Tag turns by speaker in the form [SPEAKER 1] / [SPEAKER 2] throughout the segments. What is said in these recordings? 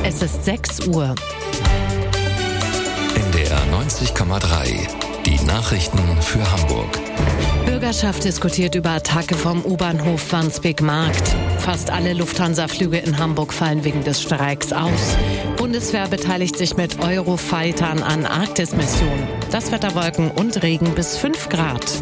[SPEAKER 1] Es ist 6 Uhr.
[SPEAKER 2] NDR 90,3. Die Nachrichten für Hamburg.
[SPEAKER 1] Bürgerschaft diskutiert über Attacke vom U-Bahnhof Wandsbek-Markt. Fast alle Lufthansa-Flüge in Hamburg fallen wegen des Streiks aus. Bundeswehr beteiligt sich mit Eurofightern an Arktis-Missionen. Das Wetter Wolken und Regen bis 5 Grad.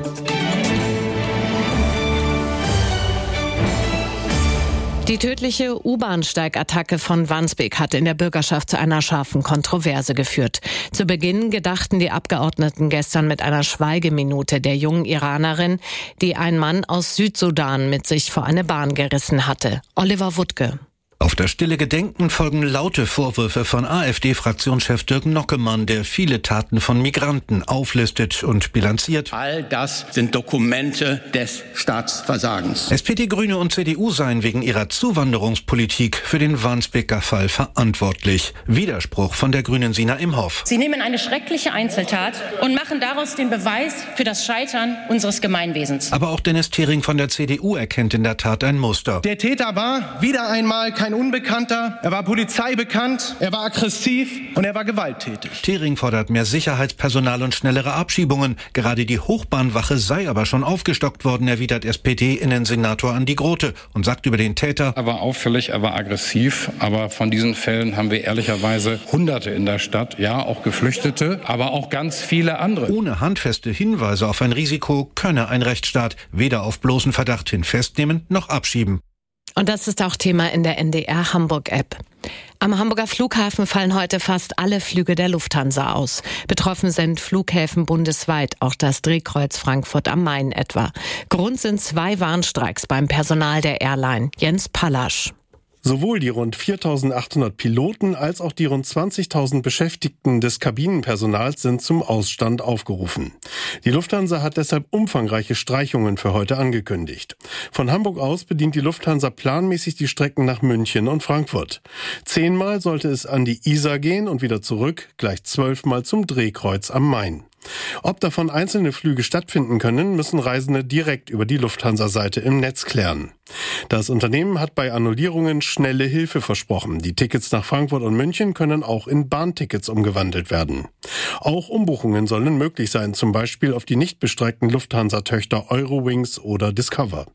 [SPEAKER 1] Die tödliche U-Bahn-Steig-Attacke von Wandsbek hat in der Bürgerschaft zu einer scharfen Kontroverse geführt. Zu Beginn gedachten die Abgeordneten gestern mit einer Schweigeminute der jungen Iranerin, die ein Mann aus Südsudan mit sich vor eine Bahn gerissen hatte. Oliver Wuttke.
[SPEAKER 3] Auf das stille Gedenken folgen laute Vorwürfe von AfD-Fraktionschef Dirk Nockemann, der viele Taten von Migranten auflistet und bilanziert.
[SPEAKER 4] All das sind Dokumente des Staatsversagens.
[SPEAKER 3] SPD, Grüne und CDU seien wegen ihrer Zuwanderungspolitik für den Wandsbeker Fall verantwortlich. Widerspruch von der Grünen Sina Imhoff.
[SPEAKER 5] Sie nehmen eine schreckliche Einzeltat und machen daraus den Beweis für das Scheitern unseres Gemeinwesens.
[SPEAKER 3] Aber auch Dennis Thering von der CDU erkennt in der Tat ein Muster.
[SPEAKER 6] Der Täter war wieder einmal kein Unbekannter, er war polizeibekannt, er war aggressiv und er war gewalttätig.
[SPEAKER 3] Thering fordert mehr Sicherheitspersonal und schnellere Abschiebungen. Gerade die Hochbahnwache sei aber schon aufgestockt worden, erwidert SPD-Innensenator Andi Grote und sagt über den Täter:
[SPEAKER 7] Er war auffällig, er war aggressiv, aber von diesen Fällen haben wir ehrlicherweise Hunderte in der Stadt, ja auch Geflüchtete, aber auch ganz viele andere.
[SPEAKER 3] Ohne handfeste Hinweise auf ein Risiko könne ein Rechtsstaat weder auf bloßen Verdacht hin festnehmen noch abschieben.
[SPEAKER 1] Und das ist auch Thema in der NDR Hamburg-App. Am Hamburger Flughafen fallen heute fast alle Flüge der Lufthansa aus. Betroffen sind Flughäfen bundesweit, auch das Drehkreuz Frankfurt am Main etwa. Grund sind 2 Warnstreiks beim Personal der Airline. Jens Pallasch.
[SPEAKER 8] Sowohl die rund 4.800 Piloten als auch die rund 20.000 Beschäftigten des Kabinenpersonals sind zum Ausstand aufgerufen. Die Lufthansa hat deshalb umfangreiche Streichungen für heute angekündigt. Von Hamburg aus bedient die Lufthansa planmäßig die Strecken nach München und Frankfurt. 10-mal sollte es an die Isar gehen und wieder zurück, gleich 12-mal zum Drehkreuz am Main. Ob davon einzelne Flüge stattfinden können, müssen Reisende direkt über die Lufthansa-Seite im Netz klären. Das Unternehmen hat bei Annullierungen schnelle Hilfe versprochen. Die Tickets nach Frankfurt und München können auch in Bahntickets umgewandelt werden. Auch Umbuchungen sollen möglich sein, zum Beispiel auf die nicht bestreikten Lufthansa-Töchter Eurowings oder Discover.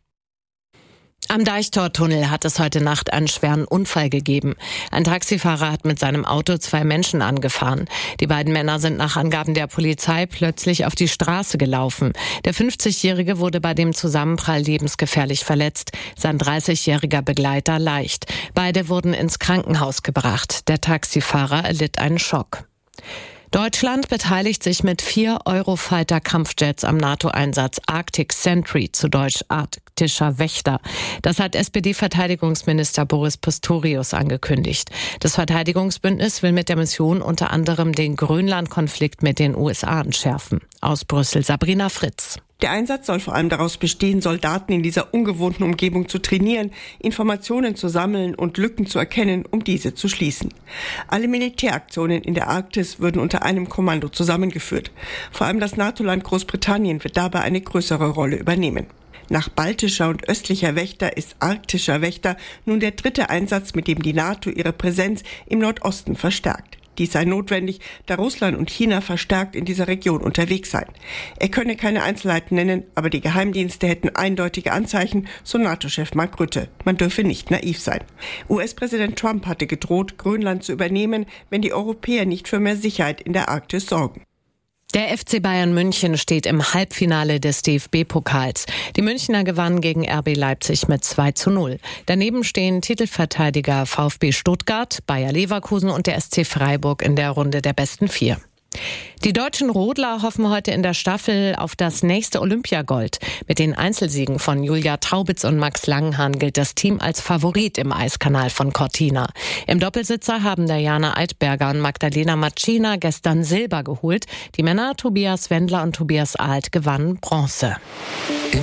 [SPEAKER 1] Am Deichtortunnel hat es heute Nacht einen schweren Unfall gegeben. Ein Taxifahrer hat mit seinem Auto 2 Menschen angefahren. Die beiden Männer sind nach Angaben der Polizei plötzlich auf die Straße gelaufen. Der 50-Jährige wurde bei dem Zusammenprall lebensgefährlich verletzt, sein 30-jähriger Begleiter leicht. Beide wurden ins Krankenhaus gebracht. Der Taxifahrer erlitt einen Schock. Deutschland beteiligt sich mit 4 Eurofighter-Kampfjets am NATO-Einsatz Arctic Sentry, zu Deutsch arktischer Wächter. Das hat SPD-Verteidigungsminister Boris Pistorius angekündigt. Das Verteidigungsbündnis will mit der Mission unter anderem den Grönland-Konflikt mit den USA entschärfen. Aus Brüssel Sabrina Fritz.
[SPEAKER 9] Der Einsatz soll vor allem daraus bestehen, Soldaten in dieser ungewohnten Umgebung zu trainieren, Informationen zu sammeln und Lücken zu erkennen, um diese zu schließen. Alle Militäraktionen in der Arktis würden unter einem Kommando zusammengeführt. Vor allem das NATO-Land Großbritannien wird dabei eine größere Rolle übernehmen. Nach baltischer und östlicher Wächter ist arktischer Wächter nun der 3. Einsatz, mit dem die NATO ihre Präsenz im Nordosten verstärkt. Dies sei notwendig, da Russland und China verstärkt in dieser Region unterwegs seien. Er könne keine Einzelheiten nennen, aber die Geheimdienste hätten eindeutige Anzeichen, so NATO-Chef Mark Rutte. Man dürfe nicht naiv sein. US-Präsident Trump hatte gedroht, Grönland zu übernehmen, wenn die Europäer nicht für mehr Sicherheit in der Arktis sorgen.
[SPEAKER 1] Der FC Bayern München steht im Halbfinale des DFB-Pokals. Die Münchner gewannen gegen RB Leipzig mit 2:0. Daneben stehen Titelverteidiger VfB Stuttgart, Bayer Leverkusen und der SC Freiburg in der Runde der besten 4. Die deutschen Rodler hoffen heute in der Staffel auf das nächste Olympiagold. Mit den Einzelsiegen von Julia Taubitz und Max Langenhahn gilt das Team als Favorit im Eiskanal von Cortina. Im Doppelsitzer haben Diana Eidberger und Magdalena Matschina gestern Silber geholt. Die Männer Tobias Wendler und Tobias Alt gewannen Bronze.